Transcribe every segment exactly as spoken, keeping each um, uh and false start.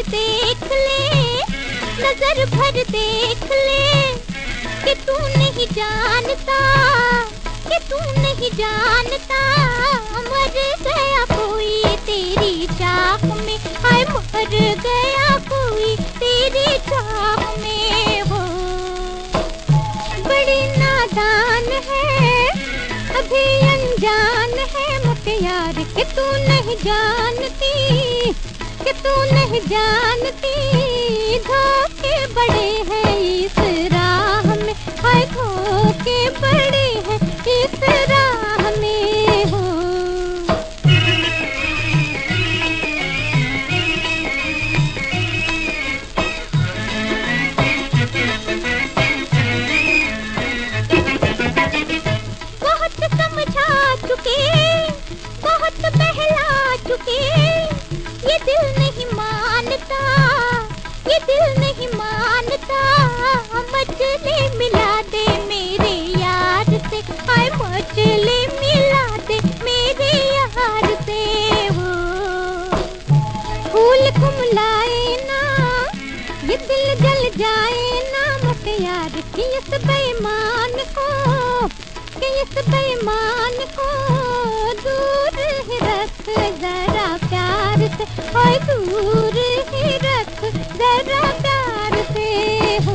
भर देख ले, नजर भर देख ले कि तू नहीं जानता, कि तू नहीं जानता। मर गया कोई तेरी चाह में, हाय मर गया कोई तेरी चाह में। हो बड़ी नादान है, अभी अनजान है मुख्तार कि तू नहीं जानती, कि तू नहीं जानती। धोखे बड़े हैं इस राह में, हाय धोखे बड़े हैं इस राह में। हो बहुत समझा चुके, बहुत बहला चुके, ये दिल नहीं मानता, ये दिल नहीं मानता। मचले मिला दे मेरे यार से, हाय मचले मिला दे मेरे यार से। हो फूल कुमलाए ना, ये दिल जल जाए ना मुख्तार कि इस बेईमान को, कि इस बेईमान को दूर ही रख जरा प्यार से, हाय दूर ही रख जरा प्यार से। हो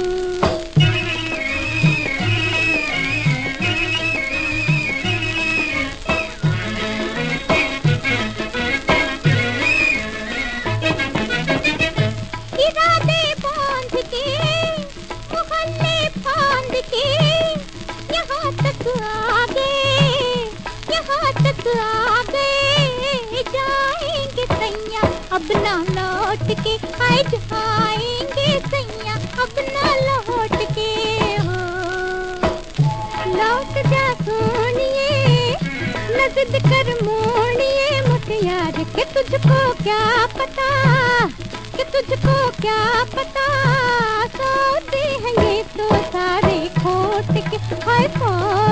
इरादे बांध के, मोहल्ले फांद के, यहाँ तक आ गए, यहाँ तक आ गए। जाएंगे सैया अब ना लौट के, आए जाएंगे सैया अब ना लौट के। हो लौट जा सोनिए, नजद कर मोड़िए मुख्तार कि तुझको क्या पता, कि तुझको क्या पता। सोते हैं ये तो सारे खोट के, हाय